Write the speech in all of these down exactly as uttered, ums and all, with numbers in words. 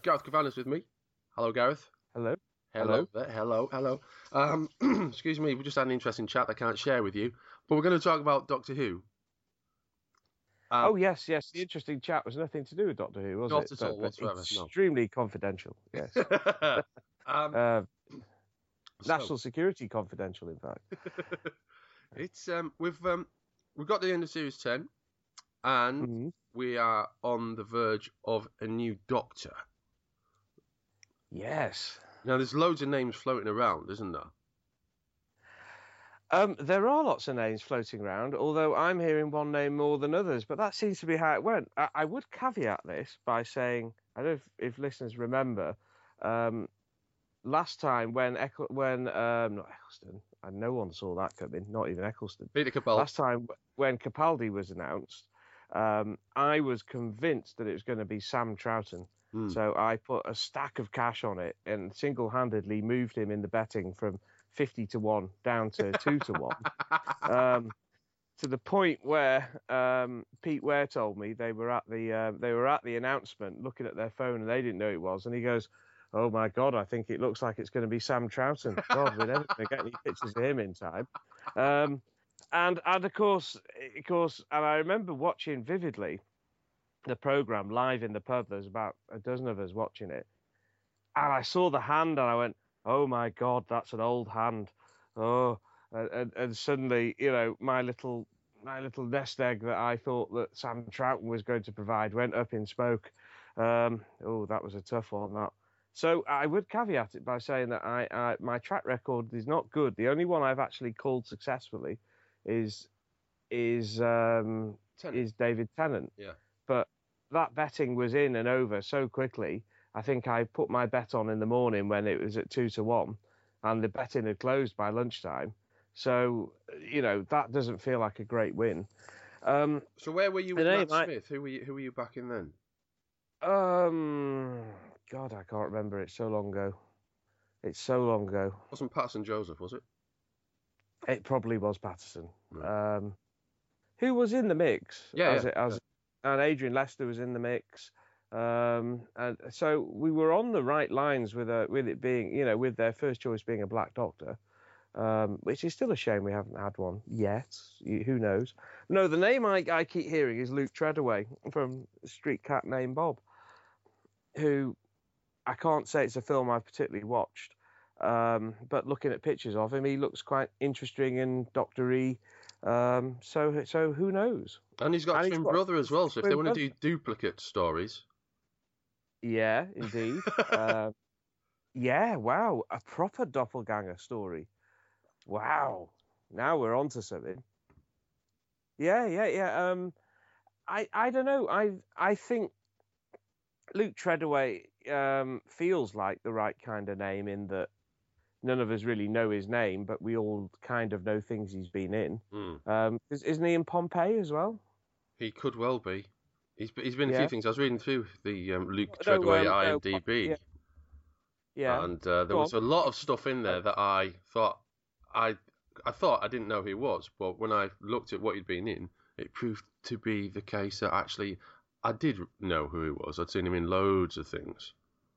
Gareth Cavanagh with me. Hello, Gareth. Hello. Hello. Hello. There. Hello. Hello. Um, excuse me. We just had an interesting chat I can't share with you, but we're going to talk about Doctor Who. Um, oh yes, yes. The interesting chat was nothing to do with Doctor Who, was not it? Not at all but, whatsoever. But extremely no. confidential. Yes. um, uh, so. National security confidential, in fact. it's um, we've um, we've got the end of series ten, and mm-hmm. we are on the verge of a new Doctor. Yes. Now, there's loads of names floating around, isn't there? Um, there are lots of names floating around, although I'm hearing one name more than others, but that seems to be how it went. I, I would caveat this by saying, I don't know if, if listeners remember, um, last time when Eccl- when um, not Eccleston, and no one saw that coming, not even Eccleston. Peter Capaldi. Last time when Capaldi was announced, um, I was convinced that it was going to be Sam Troughton. Mm. So I put a stack of cash on it and single-handedly moved him in the betting from fifty to one down to two to one, um, to the point where um, Pete Ware told me they were at the uh, they were at the announcement looking at their phone and they didn't know it was, and he goes, "Oh my God, I think it looks like it's going to be Sam Troughton. God, we're never going to get any pictures of him in time." Um, and and of course, of course, and I remember watching vividly the program live in the pub. There's about a dozen of us watching it, and I saw the hand and I went, "Oh my God, that's an old hand." Oh, and, and suddenly, you know, my little my little nest egg that I thought that Sam Troughton was going to provide went up in smoke. Um, oh, that was a tough one, that. So I would caveat it by saying that I, I my track record is not good. The only one I've actually called successfully is is um, is David Tennant. Yeah. But that betting was in and over so quickly. I think I put my bet on in the morning when it was at two to one, and the betting had closed by lunchtime. So, you know, that doesn't feel like a great win. Um, so where were you with Matt I, Smith? Who were you, who were you backing then? Um, God, I can't remember. It's so long ago. It's so long ago. Wasn't Patterson Joseph, was it? It probably was Patterson. Right. Um, who was in the mix? Yeah, as yeah, it, as yeah. And Adrian Lester was in the mix. Um, and so we were on the right lines with a, with it being, you know, with their first choice being a Black Doctor, um, which is still a shame we haven't had one yet. You, who knows? No, the name I, I keep hearing is Luke Treadaway from Street Cat Named Bob, who I can't say it's a film I've particularly watched, um, but looking at pictures of him, he looks quite interesting and Doctor-y. Um, so, so who knows? And he's got and a twin brother as well. So if they want to do duplicate stories, yeah, indeed. um, yeah, wow, a proper doppelganger story. Wow, now we're on to something. Yeah, yeah, yeah. Um, I, I don't know. I, I think Luke Treadaway um, feels like the right kind of name in that none of us really know his name, but we all kind of know things he's been in. Mm. Um, isn't he in Pompeii as well? He could well be. He's he's been in yeah. a few things. I was reading through the um, Luke Treadaway no, um, I M D B, no, yeah. yeah, and uh, there Go was on. a lot of stuff in there that I thought I I thought I didn't know who he was, but when I looked at what he'd been in, it proved to be the case that actually I did know who he was. I'd seen him in loads of things.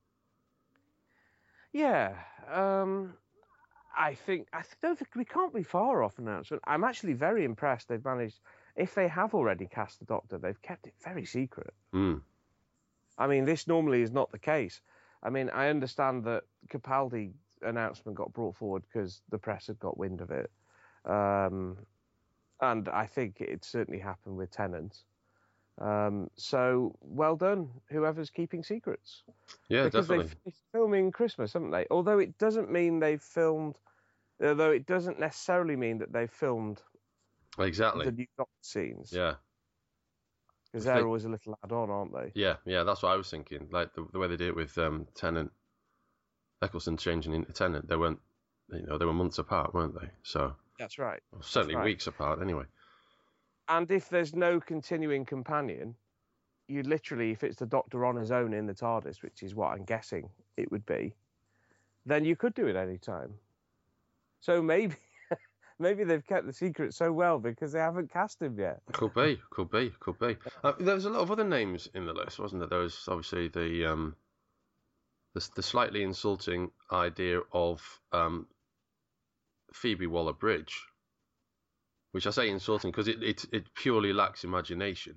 Yeah, um, I think I don't think we can't be far off announcement. I'm actually very impressed they've managed. If they have already cast the Doctor, they've kept it very secret. Mm. I mean, this normally is not the case. I mean, I understand that Capaldi announcement got brought forward because the press had got wind of it, um, and I think it certainly happened with Tennant. Um, so well done, whoever's keeping secrets. Yeah, because definitely. Because they've filming Christmas, haven't they? Although it doesn't mean they've filmed, although it doesn't necessarily mean that they've filmed exactly the new Doctor scenes. Yeah. Because they're they, always a little add-on, aren't they? Yeah, yeah, that's what I was thinking. Like the, the way they did it with um, Tennant, Eccleston changing into Tennant, they weren't, you know, they were months apart, weren't they? So that's right. Well, certainly that's right. weeks apart, anyway. And if there's no continuing companion, you literally, if it's the Doctor on his own in the TARDIS, which is what I'm guessing it would be, then you could do it any time. So maybe, maybe they've kept the secret so well because they haven't cast him yet. Could be, could be, could be. Uh, there was a lot of other names in the list, wasn't there? There was obviously the um, the, the slightly insulting idea of um, Phoebe Waller-Bridge, which I say insulting because it, it it purely lacks imagination.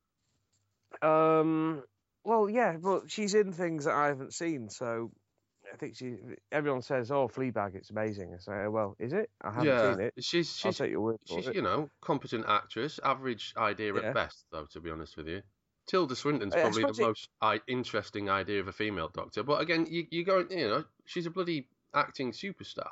Um. Well, yeah, but she's in things that I haven't seen, so I think she. Everyone says, "Oh, Fleabag, it's amazing." I say, "Well, is it? I haven't Yeah, seen it. she's I'll she's take your word for she's it." you know competent actress, average idea at Yeah. best, though. To be honest with you, Tilda Swinton's I I probably the suppose it, most I, interesting idea of a female Doctor. But again, you you go you know she's a bloody acting superstar.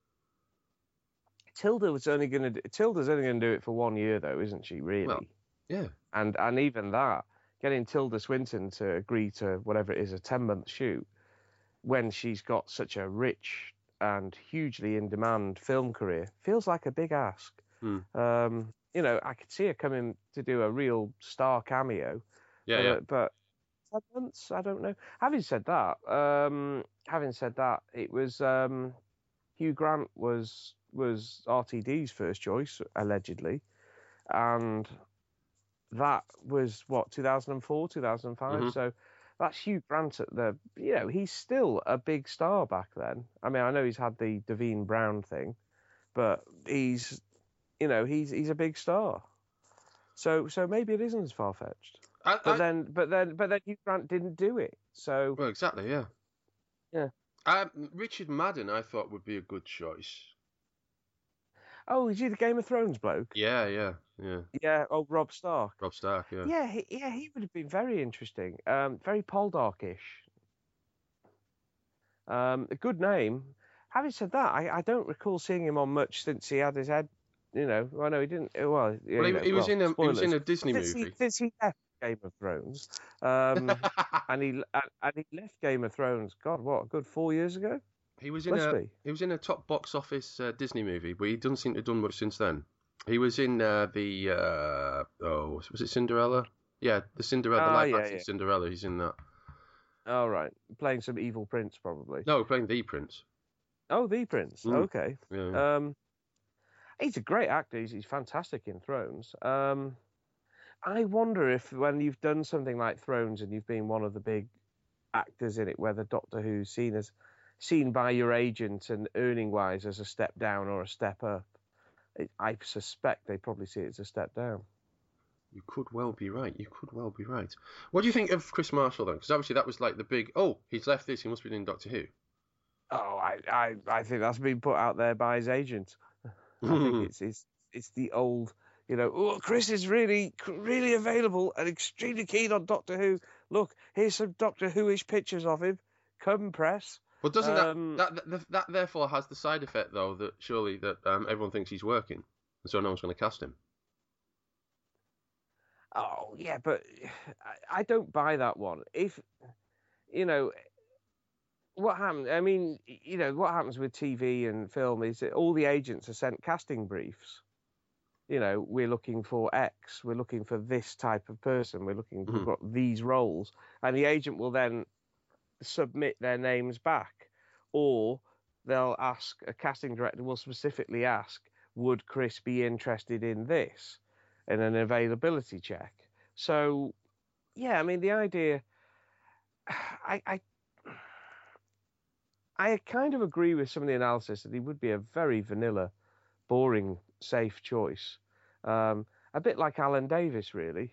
Tilda was only going to. Tilda's only going to do it for one year, though, isn't she? Really? Well, yeah. And and even that, getting Tilda Swinton to agree to whatever it is, a ten month shoot, when she's got such a rich and hugely in demand film career, feels like a big ask. Hmm. Um, you know, I could see her coming to do a real star cameo. Yeah, but, yeah. Uh, but ten months, I don't know. Having said that, um, having said that, it was um, Hugh Grant was was R T D's first choice allegedly, and that was what two thousand four, two thousand five. Mm-hmm. So that's Hugh Grant at the, you know, he's still a big star back then. I mean, I know he's had the Davine Brown thing, but he's, you know, he's he's a big star. So so maybe it isn't as far fetched. But I, then but then but then Hugh Grant didn't do it. So well, exactly, yeah. Yeah. Um, Richard Madden, I thought would be a good choice. Oh, is he the Game of Thrones bloke? Yeah, yeah, yeah. Yeah. Oh, Rob Stark. Rob Stark, yeah. Yeah, he, yeah, he would have been very interesting. Um, very Poldarkish. Um, a good name. Having said that, I, I don't recall seeing him on much since he had his head. You know, I know he didn't. Well, Well, he, know, he was well, in a he was in a spoilers. Disney Since movie. he, since he left Game of Thrones, um, and he and, and he left Game of Thrones. God, what a good four years ago. He was in Must a be. he was in a top box office uh, Disney movie, but he doesn't seem to have done much since then. He was in uh, the uh, oh was it Cinderella? Yeah, the Cinderella, the Ah, live yeah, action yeah. Cinderella. He's in that. All right, playing some evil prince probably. No, playing the prince. Oh, the prince. Mm. Okay. Yeah, yeah. Um, he's a great actor. He's, he's fantastic in Thrones. Um, I wonder if when you've done something like Thrones and you've been one of the big actors in it, whether Doctor Who's seen as seen by your agent and earning wise as a step down or a step up. It, I suspect they probably see it as a step down. You could well be right. You could well be right. What do you think of Chris Marshall then? Because obviously that was like the big. Oh, he's left this. He must be in Doctor Who. Oh, I, I, I think that's been put out there by his agent. I think it's it's it's the old, you know. Oh, Chris is really really available and extremely keen on Doctor Who. Look, here's some Doctor Who-ish pictures of him. Come press. Well, doesn't Um, that, that that that therefore has the side effect though that surely that um, everyone thinks he's working, and so no one's going to cast him. Oh yeah, but I, I don't buy that one. If you know what happens, I mean, you know what happens with T V and film is that all the agents are sent casting briefs. You know, we're looking for X, we're looking for this type of person, we're looking, Mm-hmm. we've got these roles, and the agent will then submit their names back, or they'll ask, a casting director will specifically ask, would Chris be interested in this, in an availability check. So, yeah, I mean, the idea, I, I, I kind of agree with some of the analysis that he would be a very vanilla, boring, safe choice. Um, a bit like Alan Davis, really.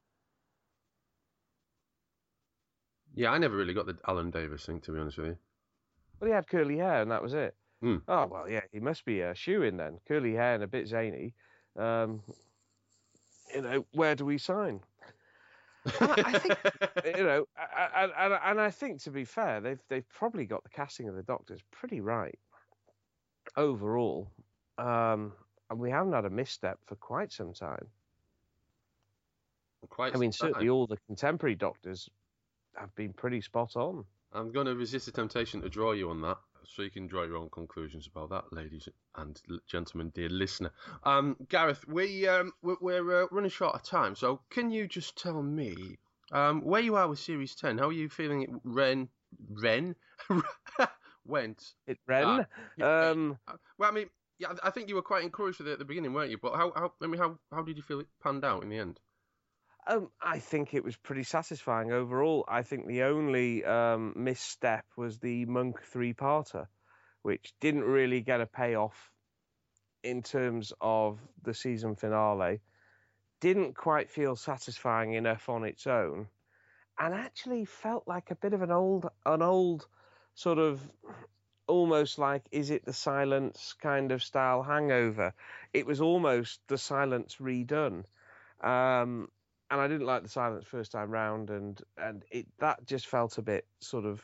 Yeah, I never really got the Alan Davis thing, to be honest with you. Well, he had curly hair, and that was it. Mm. Oh, well, yeah, he must be a shoe-in then. Curly hair and a bit zany. Um, you know, where do we sign? And I, I think, you know, and, and, and I think, to be fair, they've they've probably got the casting of the Doctors pretty right overall. Um, and we haven't had a misstep for quite some time. Quite I mean, some certainly time. all the contemporary Doctors have been pretty spot on. I'm going to resist the temptation to draw you on that, so you can draw your own conclusions about that, ladies and gentlemen, dear listener. Um, Gareth, we um, we're, we're uh, running short of time, so can you just tell me um, where you are with Series ten? How are you feeling? It Ren Ren went. It Ren. Ah, um, well, I mean, yeah, I think you were quite encouraged with it at the beginning, weren't you? But how, how I mean, how how did you feel it panned out in the end? Um, I think it was pretty satisfying overall. I think the only um, misstep was the Monk three-parter, which didn't really get a payoff in terms of the season finale. Didn't quite feel satisfying enough on its own, and actually felt like a bit of an old, an old sort of almost like Is It the Silence kind of style hangover. It was almost the Silence redone. Um, and I didn't like the Silence first time round, and and it that just felt a bit sort of.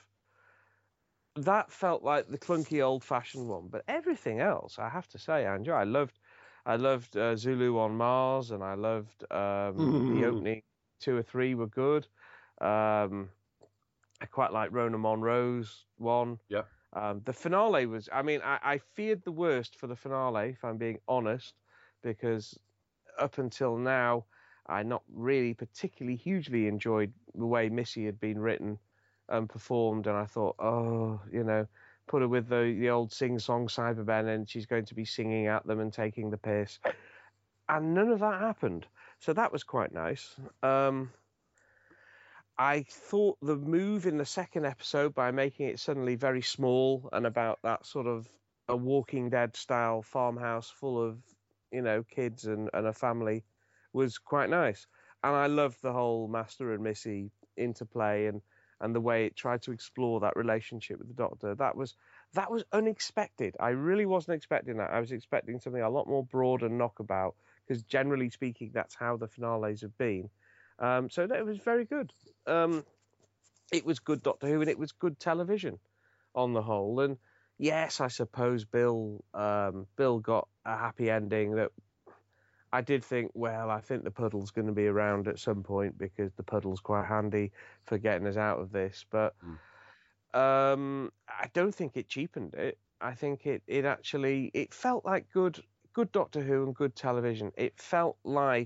That felt like the clunky old-fashioned one, but everything else, I have to say, I enjoy. I loved, I loved uh, Zulu on Mars, and I loved um, the opening two or three were good. Um, I quite like Rona Monroe's one. Yeah. Um, the finale was, I mean, I, I feared the worst for the finale, if I'm being honest, because up until now, I not really particularly hugely enjoyed the way Missy had been written and performed, and I thought, oh, you know, put her with the, the old sing-song Cybermen, and she's going to be singing at them and taking the piss. And none of that happened. So that was quite nice. Um, I thought the move in the second episode by making it suddenly very small and about that sort of a Walking Dead style farmhouse full of, you know, kids and, and a family was quite nice. And I loved the whole Master and Missy interplay and, and the way it tried to explore that relationship with the Doctor. That was that was unexpected. I really wasn't expecting that. I was expecting something a lot more broad and knockabout, because generally speaking, that's how the finales have been. Um, so it was very good. Um, it was good Doctor Who, and it was good television on the whole. And yes, I suppose Bill um, Bill got a happy ending that I did think, well, I think the puddle's going to be around at some point, because the puddle's quite handy for getting us out of this. But mm. um, I don't think it cheapened it. I think it, it actually, it felt like good, good Doctor Who and good television. It felt like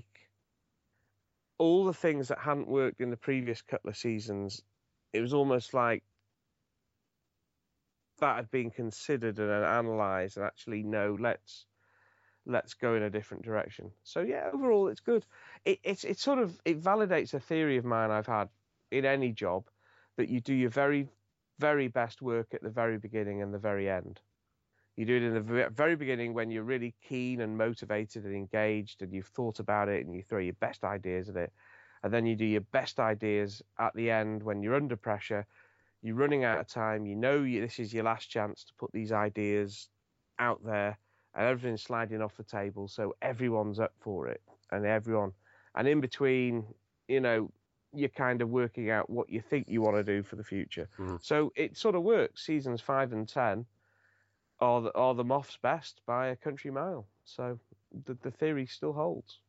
all the things that hadn't worked in the previous couple of seasons, it was almost like that had been considered and analysed, and actually, no, let's let's go in a different direction. So yeah, overall, it's good. It it's it sort of it validates a theory of mine I've had in any job, that you do your very, very best work at the very beginning and the very end. You do it in the very beginning when you're really keen and motivated and engaged, and you've thought about it, and you throw your best ideas at it. And then you do your best ideas at the end when you're under pressure, you're running out of time, you know you, this is your last chance to put these ideas out there, and everything's sliding off the table, so everyone's up for it, and everyone, and in between, you know, you're kind of working out what you think you want to do for the future. Mm. So it sort of works. Seasons five and ten are the, are the Moff's best by a country mile. So the the theory still holds.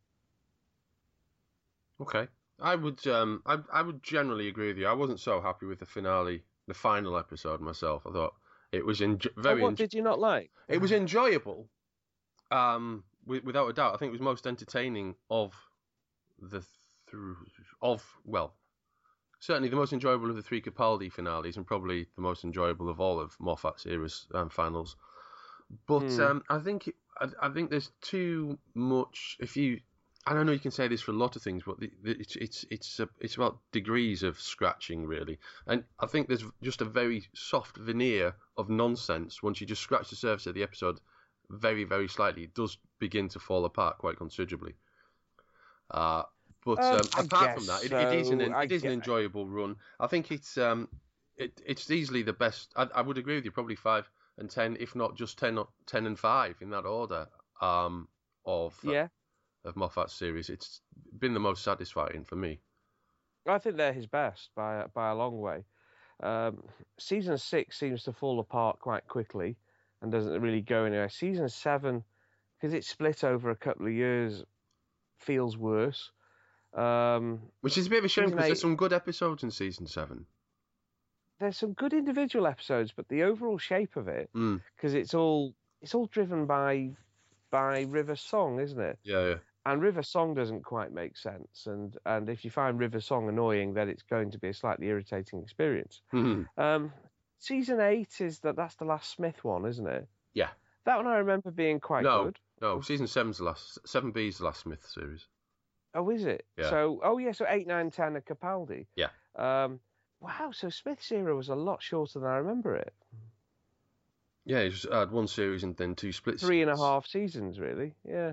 Okay, I would um I I would generally agree with you. I wasn't so happy with the finale, the final episode myself. I thought it was enjo- very. Oh, what did you not like? It was enjoyable, um, w- without a doubt. I think it was most entertaining of the th- of well, certainly the most enjoyable of the three Capaldi finales, and probably the most enjoyable of all of Moffat's era's um, finals. But mm. um, I think it, I, I think there's too much. If you, I don't know, you can say this for a lot of things, but the, the, it's it's it's a, it's about degrees of scratching, really. And I think there's just a very soft veneer of nonsense. Once you just scratch the surface of the episode, very very slightly, it does begin to fall apart quite considerably. Uh, but um, um, apart from that, it, so. it is an it is an enjoyable run. I think it's um it it's easily the best. I, I would agree with you. Probably five and ten, if not just ten, ten and five in that order. Um, of uh, yeah. of Moffat's series, it's been the most satisfying for me. I think they're his best by by a long way. Um, season six seems to fall apart quite quickly and doesn't really go anywhere. Season seven, because it's split over a couple of years, feels worse. Um, Which is a bit of a shame, because there's some good episodes in season seven. There's some good individual episodes, but the overall shape of it, because mm. it's all it's all driven by by River Song, isn't it? Yeah, yeah. And River Song doesn't quite make sense, and and if you find River Song annoying, then it's going to be a slightly irritating experience. Mm-hmm. Um, season eight is that that's the last Smith one, isn't it? Yeah. That one I remember being quite no, good. No, season seven's the last. Seven B's the last Smith series. Oh, is it? Yeah. So, oh yeah, so eight, nine, ten are Capaldi. Yeah. Um, wow, so Smith's era was a lot shorter than I remember it. Yeah, he just had one series and then two split Three and a series. half seasons, really. Yeah.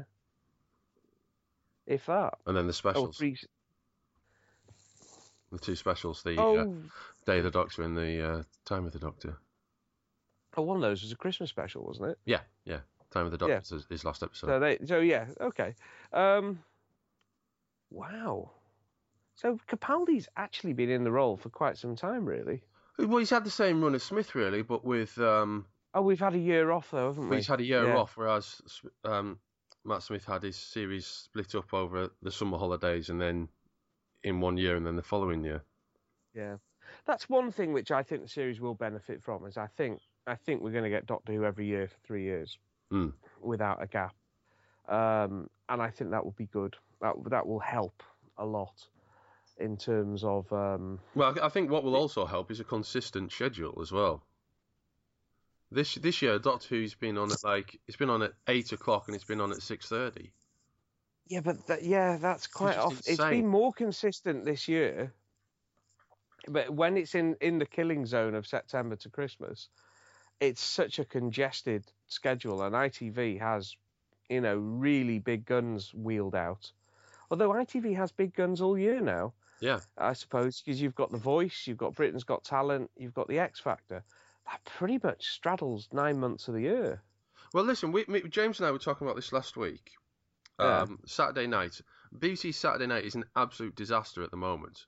If that. And then the Oh, specials. three. The two specials, the Oh, uh, Day of the Doctor and the uh, Time of the Doctor. oh, one of those was a Christmas special, wasn't it? Yeah, yeah. Time of the Doctor Yeah. is his- his last episode. So they, so yeah, okay. Um, wow. So Capaldi's actually been in the role for quite some time, really. Well, he's had the same run as Smith, really, but with um, Oh, we've had a year off though, haven't but we? he's had a year Yeah. off, whereas um, Matt Smith had his series split up over the summer holidays and then in one year and then the following year. Yeah, that's one thing which I think the series will benefit from. Is I think I think we're going to get Doctor Who every year for three years Mm. without a gap, um, and I think that will be good. That that will help a lot in terms of. Um, Well, I think what will also help is a consistent schedule as well. This this year, Doctor Who's been on at like it's been on at eight o'clock and it's been on at six thirty. yeah, but that, yeah, that's quite just off. It's insane. been more consistent this year, but when it's in in the killing zone of September to Christmas, it's such a congested schedule, and I T V has, you know, really big guns wheeled out. Although I T V has big guns all year now, Yeah, I suppose, because you've got The Voice, you've got Britain's Got Talent, you've got The X Factor. That pretty much straddles nine months of the year. well, listen, we, me, James and I were talking about this last week. Yeah. Um, Saturday night, B B C Saturday night is an absolute disaster at the moment.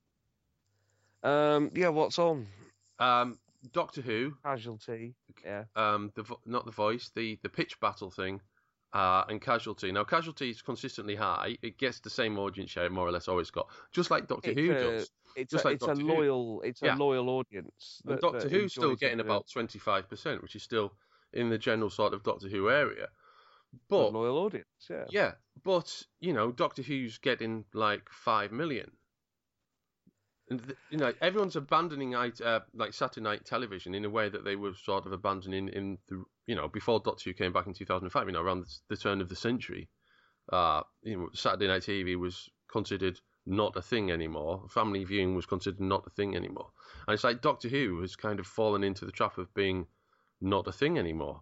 Um, yeah, what's on? Um, Doctor Who, Casualty. Yeah. um, the vo- not the Voice, the the pitch battle thing, uh, and Casualty. Now, Casualty is consistently high. It gets the same audience share, more or less, always got, just like Doctor It's Who a, does. it's Just a, like it's Doctor a Who. loyal, it's Yeah. a loyal audience. And that- Doctor that Who's still enjoys getting a bit about twenty-five percent, which is still in the general sort of Doctor Who area. of But loyal audience. Yeah. yeah, but you know, Doctor Who's getting like five million. And th- you know, everyone's abandoning night, uh, like Saturday night television in a way that they were sort of abandoning in the, you know, before Doctor Who came back in two thousand five. You know, around the, the turn of the century, uh, you know, Saturday night T V was considered not a thing anymore. Family viewing was considered not a thing anymore. And it's like Doctor Who has kind of fallen into the trap of being not a thing anymore.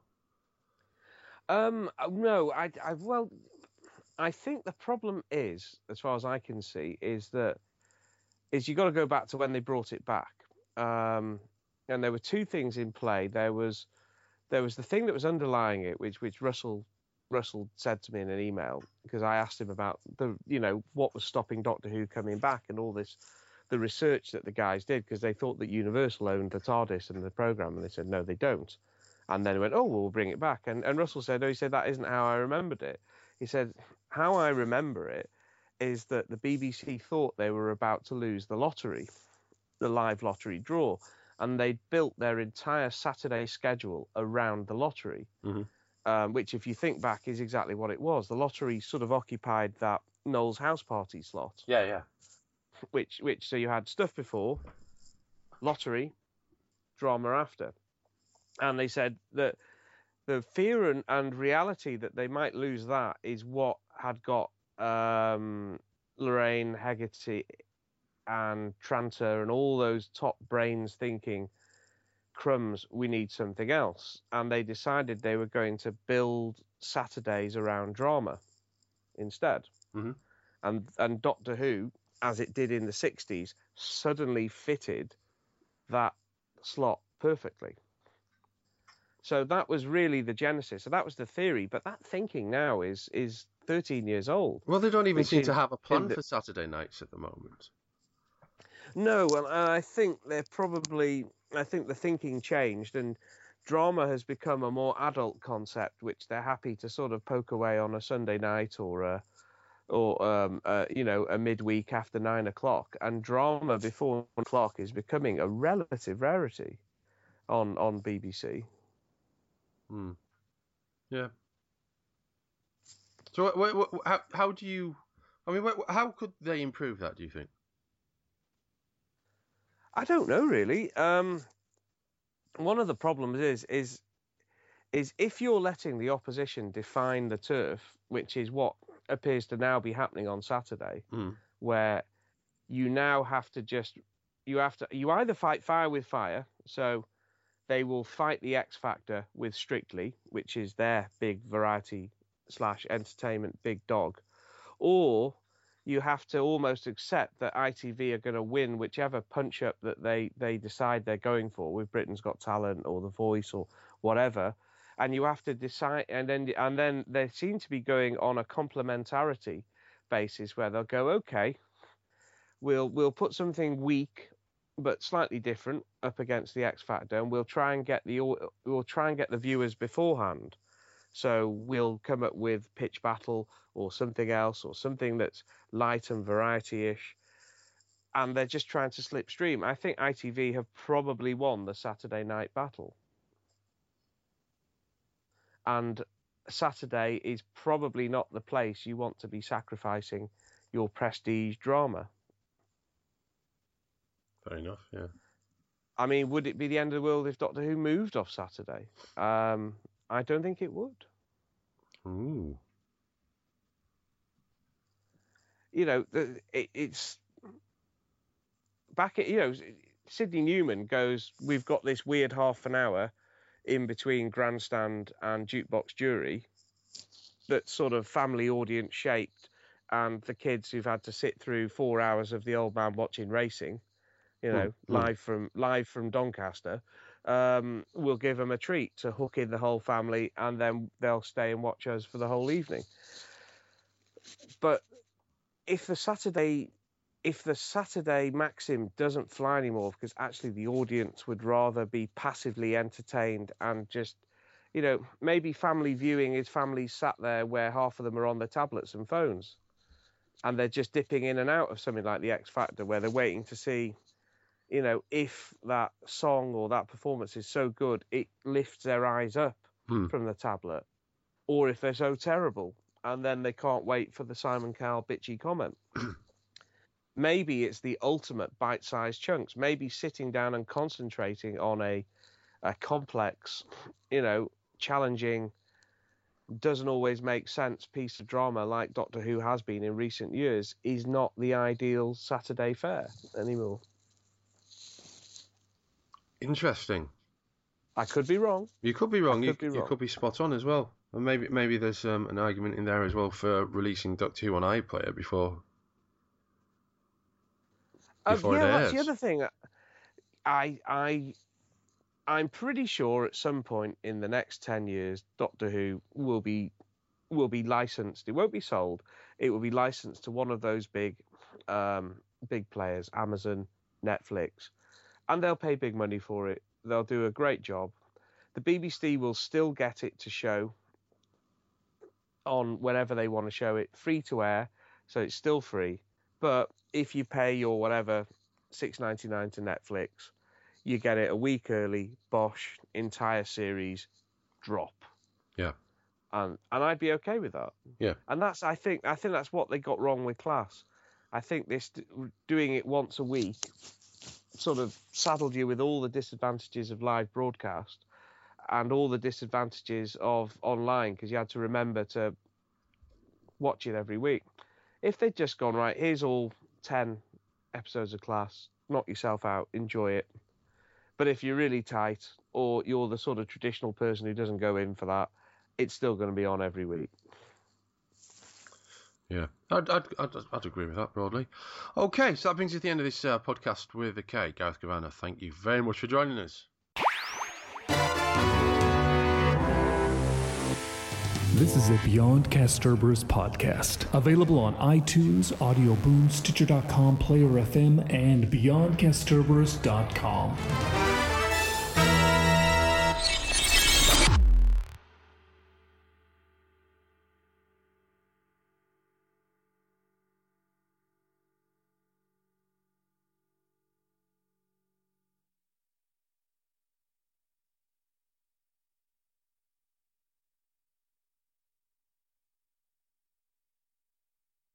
Um, no, I, I, well, I think the problem is, as far as I can see, is that is you got to go back to when they brought it back, um, and there were two things in play. There was there was the thing that was underlying it, which which Russell Russell said to me in an email, because I asked him about the you know what was stopping Doctor Who coming back and all this, the research that the guys did, because they thought that Universal owned the TARDIS and the program, and they said no, they don't. And then he went, oh, well, we'll bring it back. And and Russell said, no, he said, that isn't how I remembered it. He said, how I remember it is that the B B C thought they were about to lose the lottery, the live lottery draw. And they built their entire Saturday schedule around the lottery, Mhm. um, which, if you think back, is exactly what it was. The lottery sort of occupied that Noel's house party slot, Yeah, yeah. which, which so you had stuff before, lottery, drama after. And they said that the fear and, and reality that they might lose that is what had got um, Lorraine Hegarty and Tranter and all those top brains thinking, crumbs, we need something else. And they decided they were going to build Saturdays around drama instead. Mhm. And, and Doctor Who, as it did in the sixties, suddenly fitted that slot perfectly. So that was really the genesis. So that was the theory. But that thinking now is is thirteen years old. Well, they don't even Which seem is to have a plan the- for Saturday nights at the moment. No, well, I think they're probably. I think the thinking changed, and drama has become a more adult concept, which they're happy to sort of poke away on a Sunday night or a, or um, uh, you know, a midweek after nine o'clock. And drama before one o'clock is becoming a relative rarity on on B B C. Hmm. Yeah. So, wh- wh- wh- how how do you? I mean, wh- how could they improve that? Do you think? I don't know really. Um, one of the problems is is is if you're letting the opposition define the turf, which is what appears to now be happening on Saturday, mm. where you now have to just you have to you either fight fire with fire, so they will fight the X Factor with Strictly, which is their big variety slash entertainment big dog, or you have to almost accept that I T V are going to win whichever punch-up that they, they decide they're going for with Britain's Got Talent or The Voice or whatever, and you have to decide, and then and then they seem to be going on a complementarity basis where they'll go, okay, we'll we'll put something weak but slightly different up against the X Factor, and we'll try and get the we'll try and get the viewers beforehand. So we'll come up with Pitch Battle or something else or something that's light and variety-ish. And they're just trying to slipstream. I think I T V have probably won the Saturday night battle. And Saturday is probably not the place you want to be sacrificing your prestige drama. Fair enough, yeah. I mean, would it be the end of the world if Doctor Who moved off Saturday? Um... I don't think it would. Ooh. You know, it, it's back at, you know, Sydney Newman goes, we've got this weird half an hour in between Grandstand and Jukebox Jury that's sort of family audience shaped, and the kids who've had to sit through four hours of the old man watching racing, you know, mm, live mm. from live from Doncaster. Um, we'll give them a treat to hook in the whole family, and then they'll stay and watch us for the whole evening. But if the Saturday, if the Saturday maxim doesn't fly anymore, because actually the audience would rather be passively entertained and just, you know, maybe family viewing is families sat there where half of them are on their tablets and phones, and they're just dipping in and out of something like the X Factor, where they're waiting to see, you know, if that song or that performance is so good, it lifts their eyes up hmm. from the tablet, or if they're so terrible, and then they can't wait for the Simon Cowell bitchy comment. Maybe it's the ultimate bite-sized chunks. Maybe sitting down and concentrating on a, a complex, you know, challenging, doesn't always make sense piece of drama like Doctor Who has been in recent years is not the ideal Saturday fare anymore. Interesting. I could be wrong. You could be wrong. Could you, be you wrong. could be spot on as well. And maybe maybe there's um, an argument in there as well for releasing Doctor Who on iPlayer before. before uh, yeah, it that's airs. the other thing. I I I'm pretty sure at some point in the next ten years, Doctor Who will be will be licensed. It won't be sold. It will be licensed to one of those big um, big players, Amazon, Netflix, and they'll pay big money for it. They'll do a great job. The B B C will still get it to show on whenever they want to show it, free to air, so it's still free. But if you pay your whatever six ninety-nine to Netflix, you get it a week early. Bosh, entire series, drop. Yeah. And and I'd be okay with that. Yeah. And that's I think I think that's what they got wrong with Class. I think this doing it once a week sort of saddled you with all the disadvantages of live broadcast and all the disadvantages of online, because you had to remember to watch it every week. If they'd just gone, right, here's all ten episodes of Class, knock yourself out, enjoy it. But if you're really tight, or you're the sort of traditional person who doesn't go in for that, it's still going to be on every week. Yeah, I'd, I'd, I'd, I'd agree with that broadly. Okay, so that brings us to the end of this uh, podcast with a K. Gareth Gavanna, thank you very much for joining us. This is a Beyond Castorber's podcast, available on iTunes, Audio Boom, Stitcher dot com, Player F M, and beyond castorbers dot com.